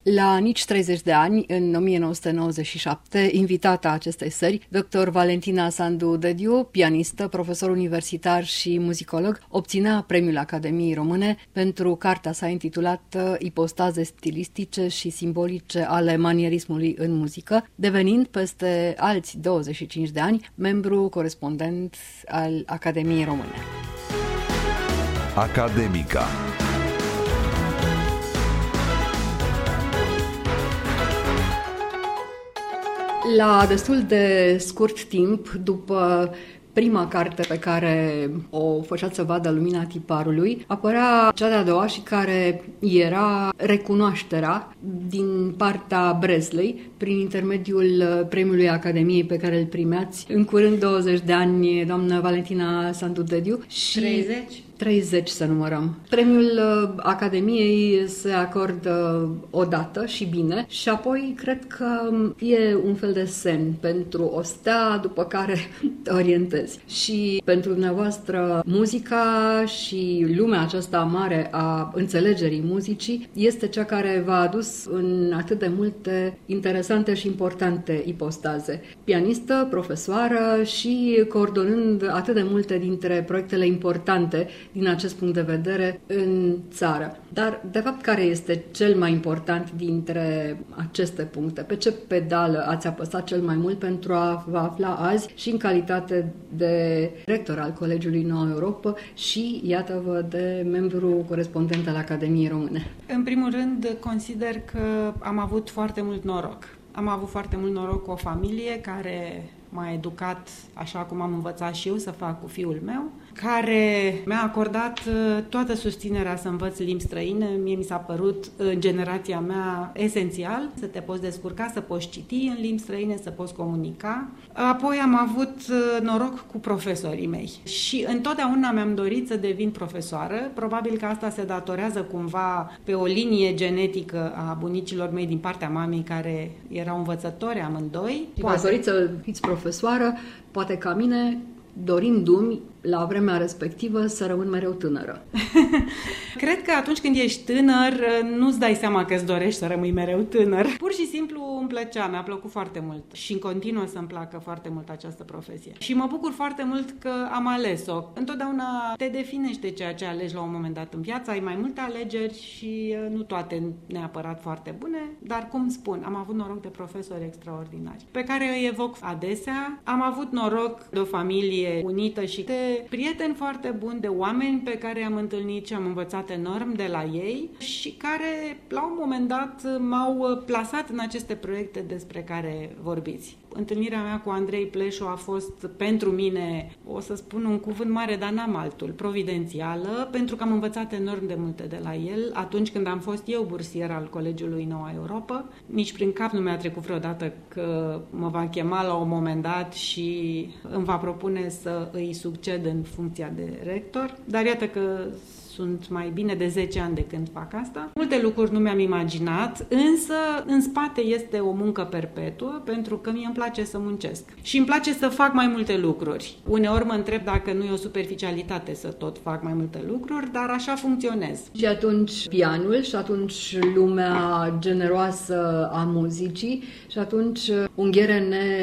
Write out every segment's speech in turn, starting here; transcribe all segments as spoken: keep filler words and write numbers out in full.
La nici treizeci de ani, în o mie nouă sute nouăzeci și șapte, invitata acestei sări, doctor Valentina Sandu Dediu, pianistă, profesor universitar și muzicolog, obținea premiul Academiei Române pentru cartea sa intitulată Ipostaze stilistice și simbolice ale manierismului în muzică, devenind peste alți douăzeci și cinci de ani membru corespondent al Academiei Române. Academica. La destul de scurt timp, după prima carte pe care o făceați să vadă lumina tiparului, apărea cea de-a doua și care era recunoașterea din partea Breslei prin intermediul premiului Academiei pe care îl primeați în curând douăzeci de ani, doamnă Valentina Sandu Dediu. Și treizeci? treizeci să numărăm. Premiul Academiei se acordă odată și bine și apoi cred că e un fel de semn pentru o stea după care te orientezi. Și pentru dumneavoastră muzica și lumea aceasta mare a înțelegerii muzicii este cea care v-a adus în atât de multe interesante și importante ipostaze. Pianistă, profesoară și coordonând atât de multe dintre proiectele importante din acest punct de vedere în țară. Dar, de fapt, care este cel mai important dintre aceste puncte? Pe ce pedală ați apăsat cel mai mult pentru a vă afla azi și în calitate de rector al Colegiului Noua Europa și, iată-vă, de membru corespondent al Academiei Române? În primul rând, consider că am avut foarte mult noroc. Am avut foarte mult noroc cu o familie care m-a educat așa cum am învățat și eu să fac cu fiul meu, care mi-a acordat toată susținerea să învăț limbi străine. Mie mi s-a părut, în generația mea, esențial să te poți descurca, să poți citi în limbi străine, să poți comunica. Apoi am avut noroc cu profesorii mei și întotdeauna mi-am dorit să devin profesoară. Probabil că asta se datorează cumva pe o linie genetică a bunicilor mei din partea mamei, care erau învățători amândoi. V-ați dorit să fiți profesoară, poate ca mine, dorindu-mi la vremea respectivă să rămân mereu tânără. Cred că atunci când ești tânăr, nu-ți dai seama că îți dorești să rămâi mereu tânăr. Pur și simplu îmi plăcea, mi-a plăcut foarte mult și în continuă să-mi placă foarte mult această profesie. Și mă bucur foarte mult că am ales-o. Întotdeauna te definește ceea ce alegi la un moment dat în viață, ai mai multe alegeri și nu toate neapărat foarte bune, dar cum spun, am avut noroc de profesori extraordinari, pe care îi evoc adesea. Am avut noroc de o familie unită și de prieteni foarte buni, de oameni pe care am întâlnit și am învățat enorm de la ei și care, la un moment dat, m-au plasat în aceste proiecte despre care vorbiți. Întâlnirea mea cu Andrei Pleșu a fost pentru mine, o să spun un cuvânt mare, dar n-am altul, providențială, pentru că am învățat enorm de multe de la el atunci când am fost eu bursier al Colegiului Noua Europa. Nici prin cap nu mi-a trecut vreodată că mă va chema la un moment dat și îmi va propune să îi succed în funcția de rector, dar iată că sunt mai bine de zece ani de când fac asta. Multe lucruri nu mi-am imaginat, însă în spate este o muncă perpetuă, pentru că mie îmi place să muncesc. Și îmi place să fac mai multe lucruri. Uneori mă întreb dacă nu e o superficialitate să tot fac mai multe lucruri, dar așa funcționez. Și atunci pianul, și atunci lumea generoasă a muzicii, și atunci unghiere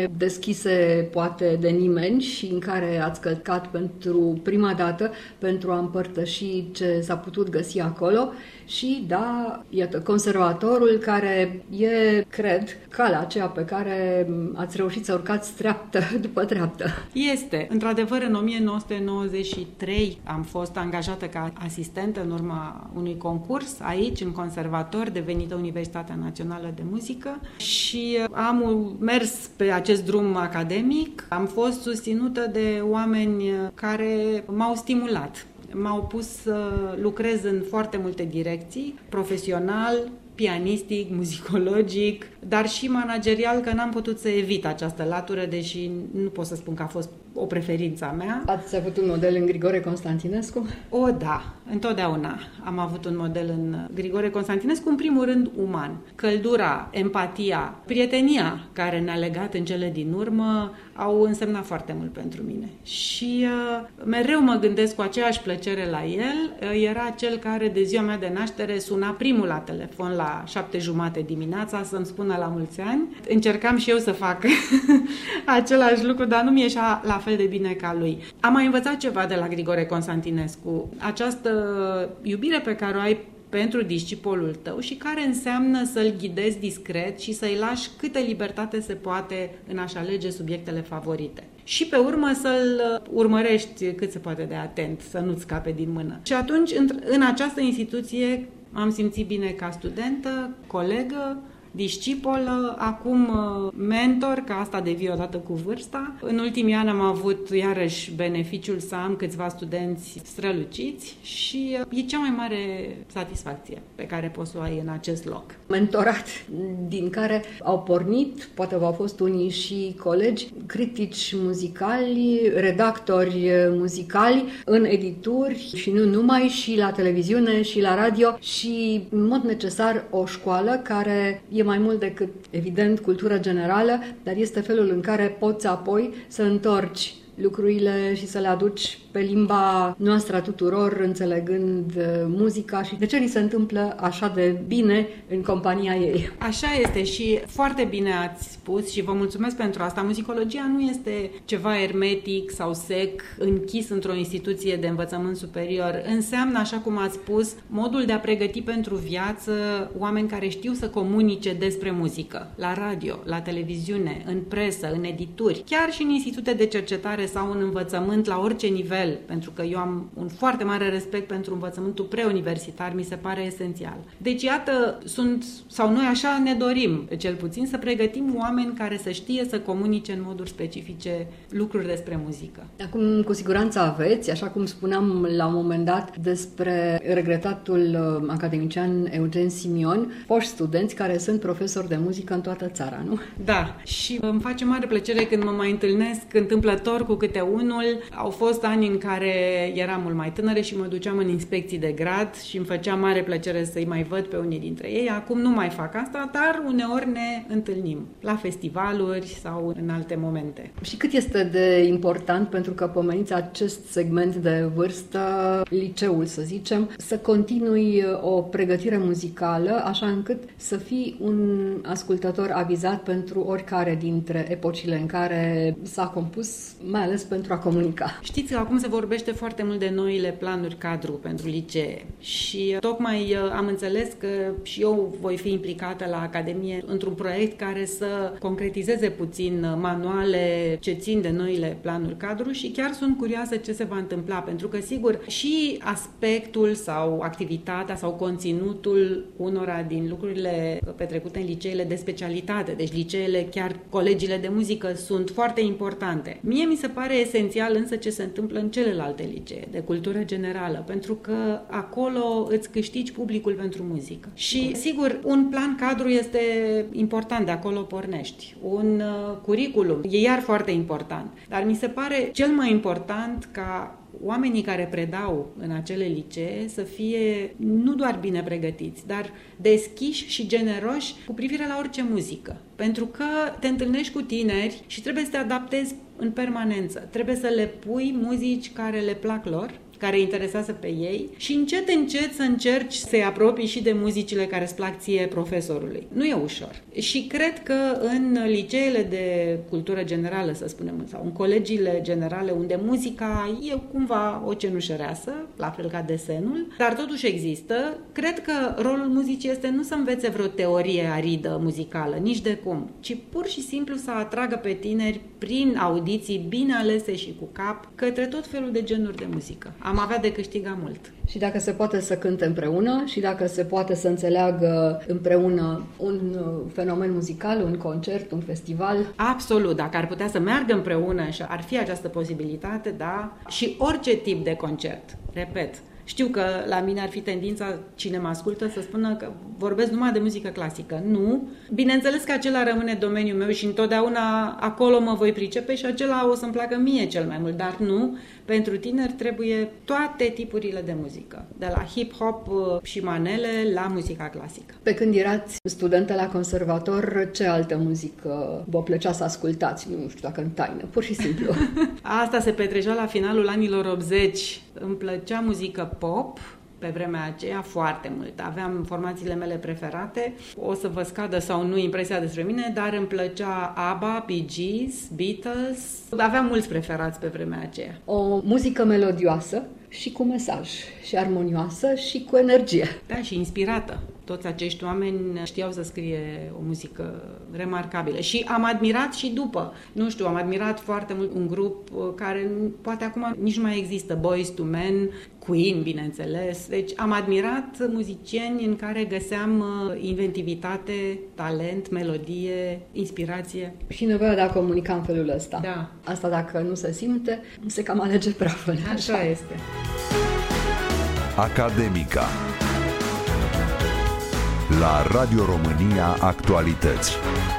nedeschise poate de nimeni și în care ați călcat pentru prima dată pentru a împărtăși ce s-a putut găsi acolo și, da, iată, conservatorul care e, cred, calea aceea pe care ați reușit să urcați treaptă după treaptă. Este. Într-adevăr, în o mie nouă sute nouăzeci și trei am fost angajată ca asistentă în urma unui concurs aici, în conservator, devenită Universitatea Națională de Muzică și am mers pe acest drum academic. Am fost susținută de oameni care m-au stimulat. M-au pus să lucrez în foarte multe direcții, profesional, pianistic, muzicologic, dar și managerial, că n-am putut să evit această latură, deși nu pot să spun că a fost o preferință a mea. Ați avut un model în Grigore Constantinescu? O, da, întotdeauna am avut un model în Grigore Constantinescu, în primul rând uman. Căldura, empatia, prietenia care ne-a legat în cele din urmă au însemnat foarte mult pentru mine. Și uh, mereu mă gândesc cu aceeași plăcere la el. Uh, era cel care de ziua mea de naștere suna primul la telefon la șapte jumate dimineața să-mi spună la mulți ani. Încercam și eu să fac același lucru, dar nu mi ieșea la fel de bine ca lui. Am mai învățat ceva de la Grigore Constantinescu. Această iubire pe care o ai pentru discipolul tău și care înseamnă să-l ghidezi discret și să-i lași câtă libertate se poate în a-și alege subiectele favorite. Și pe urmă să-l urmărești cât se poate de atent, să nu-ți scape din mână. Și atunci, în această instituție, am simțit bine ca studentă, colegă, discipolă, acum mentor, că asta devii odată cu vârsta. În ultimii ani am avut iarăși beneficiul să am câțiva studenți străluciți și e cea mai mare satisfacție pe care poți să o ai în acest loc. Mentorat din care au pornit, poate v-au fost unii și colegi, critici muzicali, redactori muzicali în edituri și nu numai, și la televiziune și la radio și în mod necesar o școală care e mai mult decât, evident, cultură generală, dar este felul în care poți apoi să întorci lucrurile și să le aduci pe limba noastră a tuturor, înțelegând muzica și de ce ni se întâmplă așa de bine în compania ei. Așa este și foarte bine ați spus și vă mulțumesc pentru asta. Muzicologia nu este ceva ermetic sau sec, închis într-o instituție de învățământ superior. Înseamnă, așa cum ați spus, modul de a pregăti pentru viață oameni care știu să comunice despre muzică, la radio, la televiziune, în presă, în edituri, chiar și în institute de cercetare sau în învățământ la orice nivel, pentru că eu am un foarte mare respect pentru învățământul preuniversitar, mi se pare esențial. Deci, iată, sunt, sau noi așa ne dorim, cel puțin, să pregătim oameni care să știe să comunice în moduri specifice lucruri despre muzică. Acum, cu siguranță aveți, așa cum spuneam la un moment dat despre regretatul academician Eugen Simion, foști studenți care sunt profesori de muzică în toată țara, nu? Da, și îmi face mare plăcere când mă mai întâlnesc întâmplător cu câte unul. Au fost ani în care eram mult mai tânără și mă duceam în inspecții de grad și îmi făcea mare plăcere să-i mai văd pe unii dintre ei. Acum nu mai fac asta, dar uneori ne întâlnim la festivaluri sau în alte momente. Și cât este de important, pentru că pomeniți acest segment de vârstă, liceul să zicem, să continui o pregătire muzicală așa încât să fii un ascultător avizat pentru oricare dintre epocile în care s-a compus, mai ales pentru a comunica. Știți că acum se vorbește foarte mult de noile planuri cadru pentru licee și tocmai am înțeles că și eu voi fi implicată la Academie într-un proiect care să concretizeze puțin manuale ce țin de noile planuri cadru și chiar sunt curioasă ce se va întâmpla, pentru că sigur și aspectul sau activitatea sau conținutul unora din lucrurile petrecute în liceele de specialitate, deci liceele, chiar colegiile de muzică sunt foarte importante. Mie mi se pare esențial însă ce se întâmplă în celelalte licee de cultură generală, pentru că acolo îți câștigi publicul pentru muzică. Și sigur, un plan cadru este important, de acolo pornești. Un uh, curriculum e iar foarte important, dar mi se pare cel mai important ca oamenii care predau în acele licee să fie nu doar bine pregătiți, dar deschiși și generoși cu privire la orice muzică. Pentru că te întâlnești cu tineri și trebuie să te adaptezi în permanență. Trebuie să le pui muzici care le plac lor, care îi interesează pe ei și încet, încet să încerci să-i apropii și de muzicile care îți plac ție profesorului. Nu e ușor. Și cred că în liceele de cultură generală, să spunem, sau în colegiile generale, unde muzica e cumva o cenușăreasă, la fel ca desenul, dar totuși există, cred că rolul muzicii este nu să învețe vreo teorie aridă muzicală, nici de cum, ci pur și simplu să atragă pe tineri prin audiții bine alese și cu cap către tot felul de genuri de muzică. Am avea de câștigat mult. Și dacă se poate să cânte împreună și dacă se poate să înțeleagă împreună un fenomen muzical, un concert, un festival. Absolut, dacă ar putea să meargă împreună și ar fi această posibilitate, da, și orice tip de concert, repet, Știu că la mine ar fi tendința, cine mă ascultă, să spună că vorbesc numai de muzică clasică. Nu. Bineînțeles că acela rămâne domeniul meu și întotdeauna acolo mă voi pricepe și acela o să-mi placă mie cel mai mult, dar nu. Pentru tineri trebuie toate tipurile de muzică, de la hip-hop și manele la muzica clasică. Pe când erați studentă la conservator, ce altă muzică vă plăcea să ascultați? Nu știu dacă în taină, pur și simplu. Asta se petrecea la finalul anilor optzeci. Îmi plăcea muzică pop, pe vremea aceea foarte mult. Aveam formațiile mele preferate. O să vă scadă sau nu impresia despre mine, dar îmi plăcea ABBA, Bee Gees, Beatles. Aveam mulți preferați pe vremea aceea. O muzică melodioasă și cu mesaj, și armonioasă și cu energie. Da, și inspirată. Toți acești oameni știau să scrie o muzică remarcabilă. Și am admirat și după. Nu știu, am admirat foarte mult un grup care poate acum nici nu mai există, Boyz two Men, Queen, bineînțeles. Deci am admirat muzicieni în care găseam inventivitate, talent, melodie, inspirație. Și nevoia de a comunica în felul ăsta. Da. Asta dacă nu se simte, se cam alege praful. Așa, așa este. Academica la Radio România Actualități.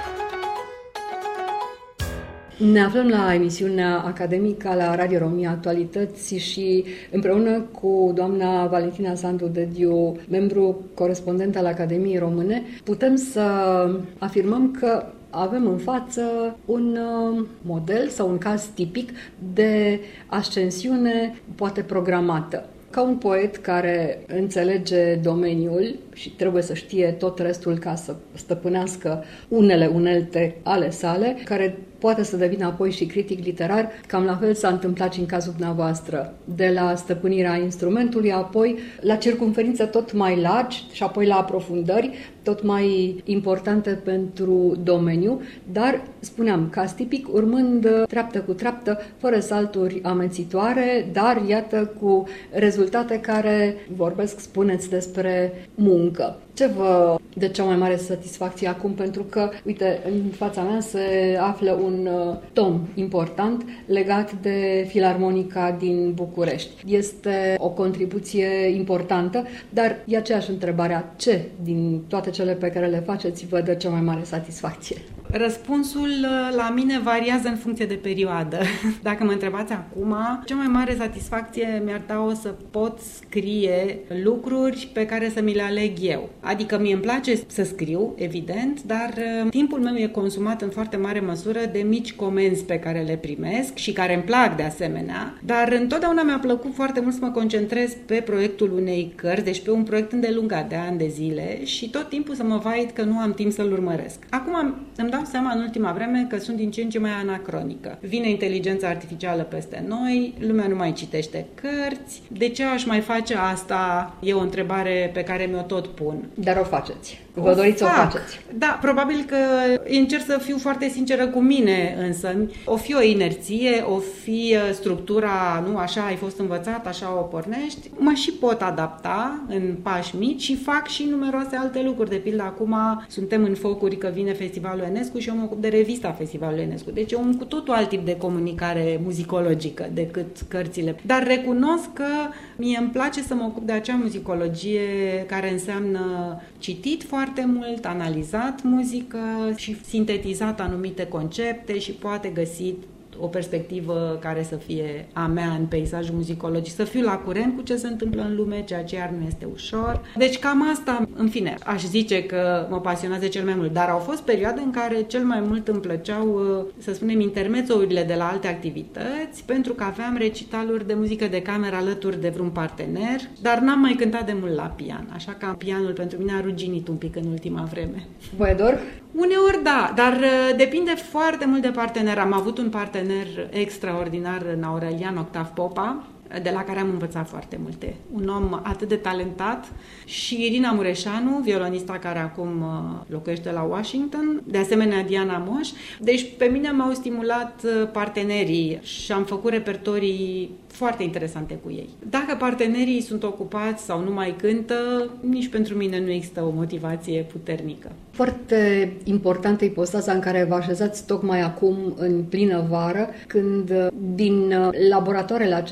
Ne aflăm la emisiunea Academica la Radio România Actualități și împreună cu doamna Valentina Sandu Dediu, membru corespondent al Academiei Române, putem să afirmăm că avem în față un model sau un caz tipic de ascensiune poate programată. Ca un poet care înțelege domeniul și trebuie să știe tot restul ca să stăpânească unele unelte ale sale, care poate să devină apoi și critic literar, cam la fel s-a întâmplat și în cazul dumneavoastră, de la stăpânirea instrumentului, apoi la circumferințe tot mai largi și apoi la aprofundări tot mai importante pentru domeniu, dar, spuneam, caz tipic, urmând treaptă cu treaptă, fără salturi amețitoare, dar, iată, cu rezultate care vorbesc, spuneți despre muncă. Ce vă dă cea mai mare satisfacție acum? Pentru că, uite, în fața mea se află un tom important legat de Filarmonica din București. Este o contribuție importantă, dar e aceeași întrebarea. Ce din toate cele pe care le faceți vă dă cea mai mare satisfacție? Răspunsul la mine variază în funcție de perioadă. Dacă mă întrebați acum, cea mai mare satisfacție mi-ar da-o să pot scrie lucruri pe care să mi le aleg eu. Adică mie îmi place să scriu, evident, dar timpul meu e consumat în foarte mare măsură de mici comenzi pe care le primesc și care îmi plac de asemenea, dar întotdeauna mi-a plăcut foarte mult să mă concentrez pe proiectul unei cărți, deci pe un proiect îndelungat de ani de zile și tot timpul să mă vait că nu am timp să-l urmăresc. Acum îmi dau seama în ultima vreme că sunt din ce în ce mai anacronică. Vine inteligența artificială peste noi, lumea nu mai citește cărți. De ce aș mai face asta? E o întrebare pe care mi-o tot pun. Dar o faceți. Vă doriți să o faceți. Da, probabil că încerc să fiu foarte sinceră cu mine însă. O fi o inerție, o fi structura, nu, așa ai fost învățat, așa o pornești. Mă și pot adapta în pași mici și fac și numeroase alte lucruri. De pildă, acum suntem în focuri că vine Festivalul Enescu și eu mă ocup de revista Festivalului Enescu. Deci e un cu totul alt tip de comunicare muzicologică decât cărțile. Dar recunosc că mie îmi place să mă ocup de acea muzicologie care înseamnă citit foarte mult, analizat muzică și sintetizat anumite concepte și poate găsit o perspectivă care să fie a mea în peisajul muzicologic, să fiu la curent cu ce se întâmplă în lume, ceea ce iar nu este ușor. Deci cam asta, în fine, aș zice că mă pasionează cel mai mult, dar au fost perioade în care cel mai mult îmi plăceau, să spunem, intermezourile de la alte activități, pentru că aveam recitaluri de muzică de cameră alături de vreun partener, dar n-am mai cântat de mult la pian, așa că pianul pentru mine a ruginit un pic în ultima vreme. Vă dor? Uneori da, dar depinde foarte mult de partener. Am avut un partener extraordinar în Aurelian Octav Popa, de la care am învățat foarte multe. Un om atât de talentat și Irina Mureșanu, violonista care acum locuiește la Washington, de asemenea Diana Moș. Deci pe mine m-au stimulat partenerii și am făcut repertorii foarte interesante cu ei. Dacă partenerii sunt ocupați sau nu mai cântă, nici pentru mine nu există o motivație puternică. Foarte importantă ipostaza în care vă așezați tocmai acum în plină vară, când din laboratoarele acestea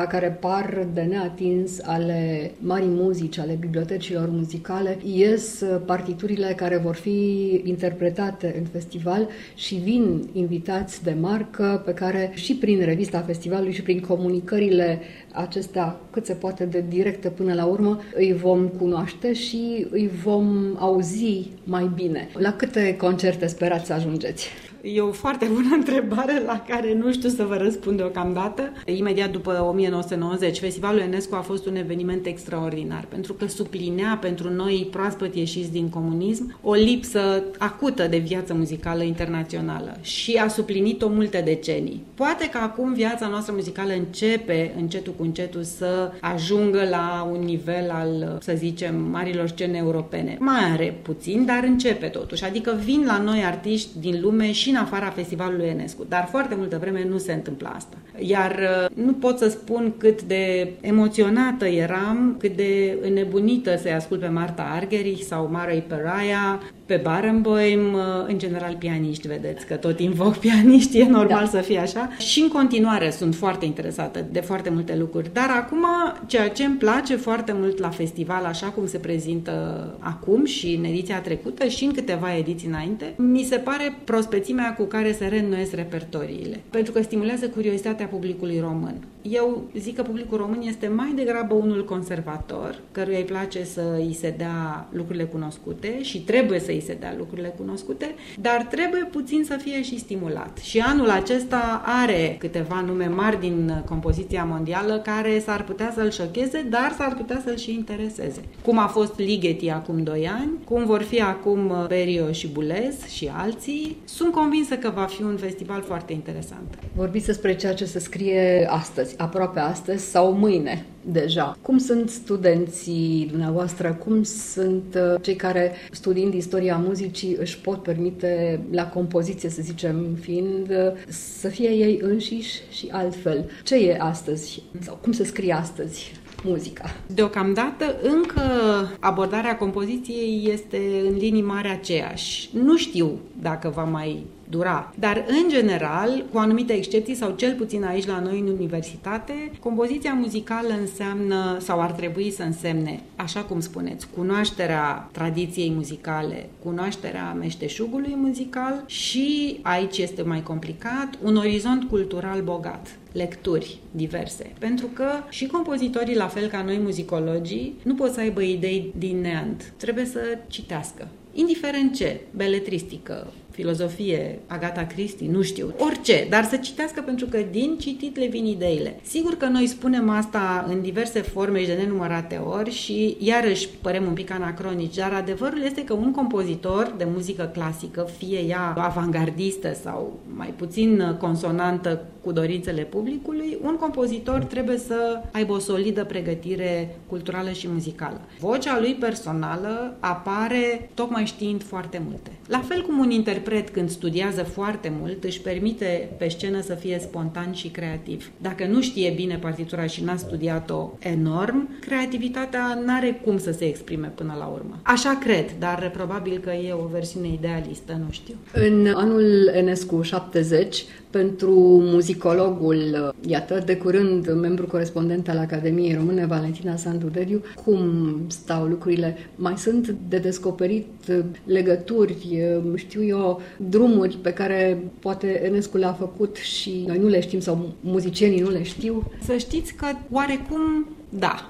care par de neatins ale marii muzici, ale bibliotecilor muzicale, ies partiturile care vor fi interpretate în festival și vin invitați de marcă pe care și prin revista festivalului și prin comunicările acestea cât se poate de directe până la urmă îi vom cunoaște și îi vom auzi mai bine. La câte concerte sperați să ajungeți? E o foarte bună întrebare la care nu știu să vă răspund deocamdată. Imediat după o mie nouă sute nouăzeci, Festivalul Enescu a fost un eveniment extraordinar, pentru că suplinea pentru noi proaspăt ieșiți din comunism o lipsă acută de viață muzicală internațională și a suplinit-o multe decenii. Poate că acum viața noastră muzicală începe încetul cu încetul să ajungă la un nivel al, să zicem, marilor scene europene. Mai are puțin, dar începe totuși. Adică vin la noi artiști din lume și în afara Festivalului Enescu, dar foarte multă vreme nu se întâmplă asta. Iar nu pot să spun cât de emoționată eram, cât de înnebunită să-i ascult pe Marta Argerich sau Marei Peraia, pe Barenboim, în general pianiști, vedeți că tot invoc pianiști, e normal da. Să fie așa. Și în continuare sunt foarte interesată de foarte multe lucruri, dar acum ceea ce îmi place foarte mult la festival, așa cum se prezintă acum și în ediția trecută și în câteva ediții înainte, mi se pare prospețimea cu care se reînnoiesc repertoriile, pentru că stimulează curiozitatea publicului român. Eu zic că publicul român este mai degrabă unul conservator, căruia îi place să îi se dea lucrurile cunoscute și trebuie să îi se dea lucrurile cunoscute, dar trebuie puțin să fie și stimulat. Și anul acesta are câteva nume mari din compoziția mondială care s-ar putea să-l șocheze, dar s-ar putea să-l și intereseze. Cum a fost Ligeti acum doi ani, cum vor fi acum Berio și Bulez și alții, sunt convinsă că va fi un festival foarte interesant. Vorbiți despre ceea ce se scrie astăzi, aproape astăzi sau mâine deja. Cum sunt studenții dumneavoastră? Cum sunt cei care, studiind istoria muzicii, își pot permite la compoziție, să zicem, fiind, să fie ei înșiși și altfel? Ce e astăzi? Sau cum se scrie astăzi muzica? Deocamdată încă abordarea compoziției este în linii mari aceeași. Nu știu dacă va mai dura. Dar, în general, cu anumite excepții, sau cel puțin aici la noi în universitate, compoziția muzicală înseamnă, sau ar trebui să însemne, așa cum spuneți, cunoașterea tradiției muzicale, cunoașterea meșteșugului muzical și, aici este mai complicat, un orizont cultural bogat. Lecturi diverse. Pentru că și compozitorii, la fel ca noi muzicologii, nu pot să aibă idei din neant. Trebuie să citească. Indiferent ce, beletristică, filozofie, Agatha Christie, nu știu, orice, dar să citească pentru că din citit le vin ideile. Sigur că noi spunem asta în diverse forme și de nenumărate ori și iarăși părem un pic anacronici, dar adevărul este că un compozitor de muzică clasică, fie ea avangardistă sau mai puțin consonantă cu dorințele publicului, un compozitor trebuie să aibă o solidă pregătire culturală și muzicală. Vocea lui personală apare tocmai știind foarte multe. La fel cum un interpret, când studiază foarte mult, își permite pe scenă să fie spontan și creativ. Dacă nu știe bine partitura și n-a studiat-o enorm, creativitatea n-are cum să se exprime până la urmă. Așa cred, dar probabil că e o versiune idealistă, nu știu. În anul Enescu șaptezeci, pentru muzicologul, iată, de curând membru corespondent al Academiei Române, Valentina Sanduderiu, cum stau lucrurile? Mai sunt de descoperit legături, știu eu, drumuri pe care poate Enescu le-a făcut și noi nu le știm sau muzicienii nu le știu? Să știți că oarecum da.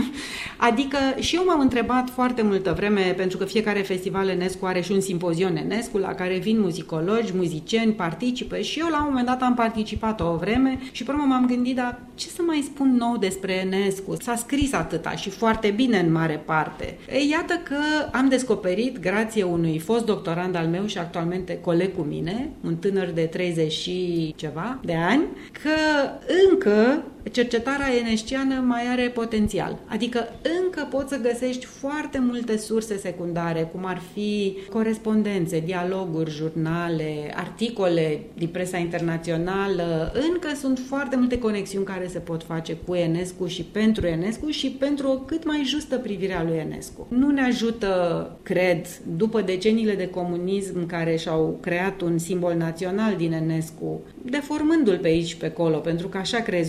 Adică și eu m-am întrebat foarte multă vreme, pentru că fiecare festival Enescu are și un simpozion Enescu la care vin muzicologi, muzicieni, participă și eu la un moment dat am participat o vreme și până m-am gândit, dar ce să mai spun nou despre Enescu? S-a scris atâta și foarte bine în mare parte. Ei, iată că am descoperit, grație unui fost doctorand al meu și actualmente coleg cu mine, un tânăr de treizeci și ceva de ani, că încă cercetarea enesciană mai are potențial. Adică încă poți să găsești foarte multe surse secundare, cum ar fi corespondențe, dialoguri, jurnale, articole din presa internațională. Încă sunt foarte multe conexiuni care se pot face cu Enescu și pentru Enescu și pentru o cât mai justă privire a lui Enescu. Nu ne ajută, cred, după deceniile de comunism care și-au creat un simbol național din Enescu, deformându-l pe aici și pe acolo, pentru că așa creezi un simbol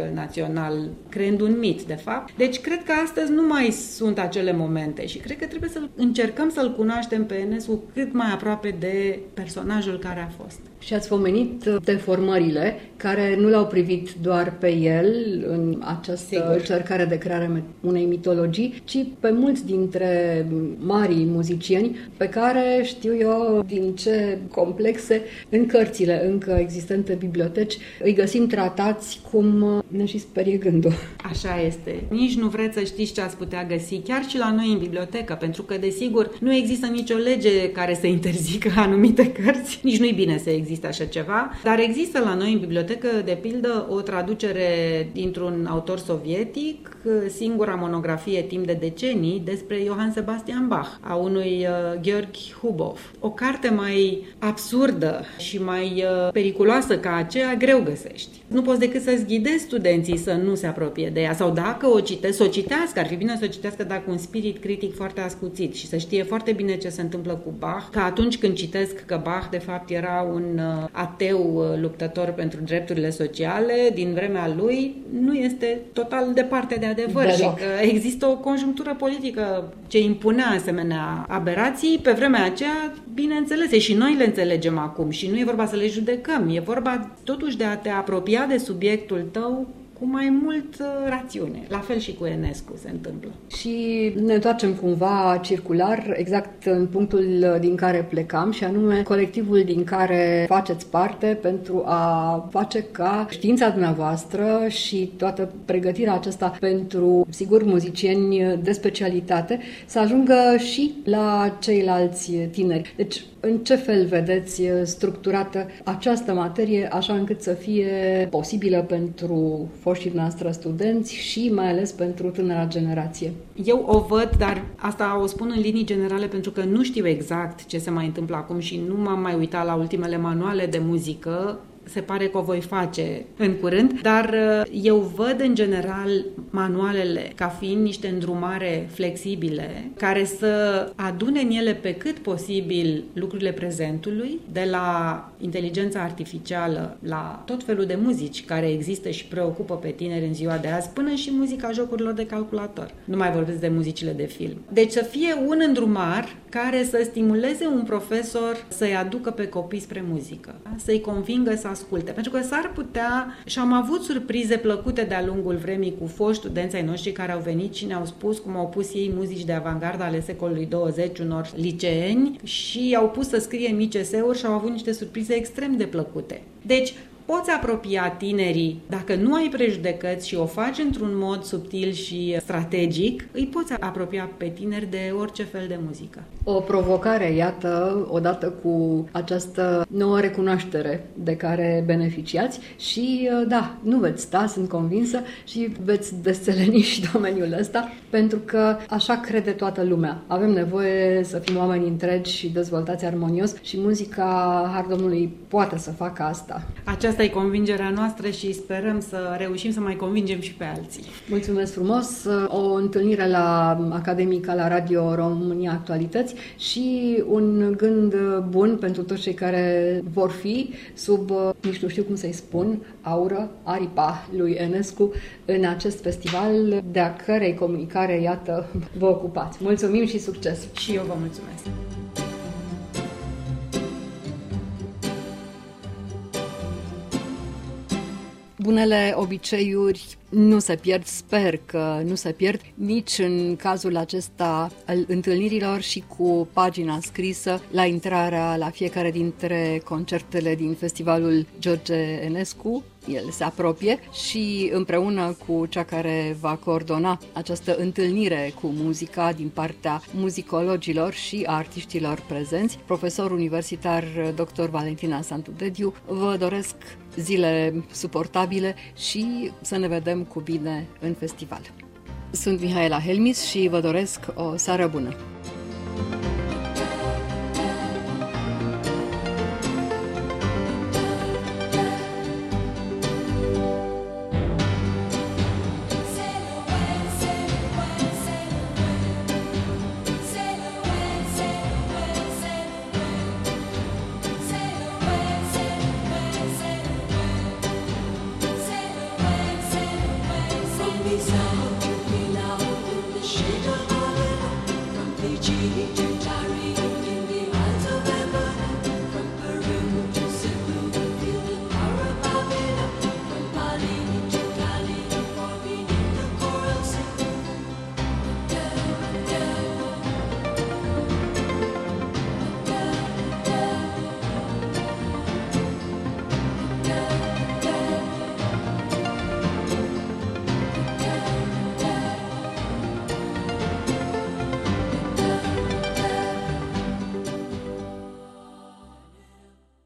național, creând un mit, de fapt. Deci cred că astăzi nu mai sunt acele momente și cred că trebuie să încercăm să-l cunoaștem pe Enescu cât mai aproape de personajul care a fost. Și ați pomenit deformările care nu l-au privit doar pe el în această Sigur. încercare de creare unei mitologii, ci pe mulți dintre marii muzicieni pe care, știu eu, din ce complexe, în cărțile încă existente în biblioteci, îi găsim tratați cum ne și sperie gândul. Așa este. Nici nu vreți să știți ce ați putea găsi, chiar și la noi în bibliotecă, pentru că, desigur, nu există nicio lege care să interzică anumite cărți, nici nu-i bine să existe așa ceva, dar există la noi în bibliotecă, de pildă, o traducere dintr-un autor sovietic, singura monografie timp de decenii despre Johann Sebastian Bach, a unui uh, Georg Hubov. O carte mai absurdă și mai uh, periculoasă ca aceea greu găsești. Nu poți decât să-ți ghidezi studenții să nu se apropie de ea, sau dacă o citesc, să o citească, ar fi bine să o citească, dar cu un spirit critic foarte ascuțit și să știe foarte bine ce se întâmplă cu Bach, că atunci când citesc că Bach de fapt era un uh, ateu luptător pentru drepturile sociale din vremea lui, nu este total departe de adevăr de și că există o conjunctură politică ce impunea asemenea aberații pe vremea aceea, bineînțelese, și noi le înțelegem acum și nu e vorba să le judecăm, e vorba totuși de a te apropia de subiectul tău cu mai mult rațiune. La fel și cu Enescu se întâmplă. Și ne întoarcem cumva circular exact în punctul din care plecam și anume colectivul din care faceți parte pentru a face ca știința dumneavoastră și toată pregătirea aceasta pentru, sigur, muzicieni de specialitate să ajungă și la ceilalți tineri. Deci, în ce fel vedeți structurată această materie așa încât să fie posibilă pentru foștii noastre studenți și mai ales pentru tânăra generație? Eu o văd, dar asta o spun în linii generale pentru că nu știu exact ce se mai întâmplă acum și nu m-am mai uitat la ultimele manuale de muzică. Se pare că o voi face în curând, dar eu văd în general manualele ca fiind niște îndrumare flexibile care să adune în ele pe cât posibil lucrurile prezentului, de la inteligența artificială la tot felul de muzici care există și preocupă pe tineri în ziua de azi, până și muzica jocurilor de calculator. Nu mai vorbesc de muzicile de film. Deci să fie un îndrumar care să stimuleze un profesor să-i aducă pe copii spre muzică, să-i convingă să asculte. Pentru că s-ar putea, și am avut surprize plăcute de-a lungul vremii cu foști studenți ai noștri care au venit și ne-au spus cum au pus ei muzici de avantgardă ale secolului douăzeci unor liceeni și i-au pus să scrie mici eseuri și au avut niște surprize extrem de plăcute. Deci, poți apropia tinerii, dacă nu ai prejudecăți și o faci într-un mod subtil și strategic, îi poți apropia pe tineri de orice fel de muzică. O provocare, iată, odată cu această nouă recunoaștere de care beneficiați și, da, nu veți sta, sunt convinsă, și veți desțeleni și domeniul ăsta, pentru că așa crede toată lumea. Avem nevoie să fim oameni întregi și dezvoltați armonios și muzica, har Domnului, poate să facă asta. Aceasta Asta e convingerea noastră și sperăm să reușim să mai convingem și pe alții. Mulțumesc frumos! O întâlnire la Academica, la Radio România Actualități și un gând bun pentru toți cei care vor fi sub, nici nu știu cum să-i spun, aură, aripa lui Enescu în acest festival de a cărei comunicare, iată, vă ocupați. Mulțumim și succes! Și eu vă mulțumesc! Bunele obiceiuri nu se pierd, sper că nu se pierd nici în cazul acesta al întâlnirilor și cu pagina scrisă la intrarea la fiecare dintre concertele din Festivalul George Enescu. El se apropie și împreună cu cea care va coordona această întâlnire cu muzica din partea muzicologilor și artiștilor prezenți, profesor universitar doctor Valentina Santudediu, vă doresc zile suportabile și să ne vedem cu bine în festival. Sunt Mihaela Helmis și vă doresc o seară bună!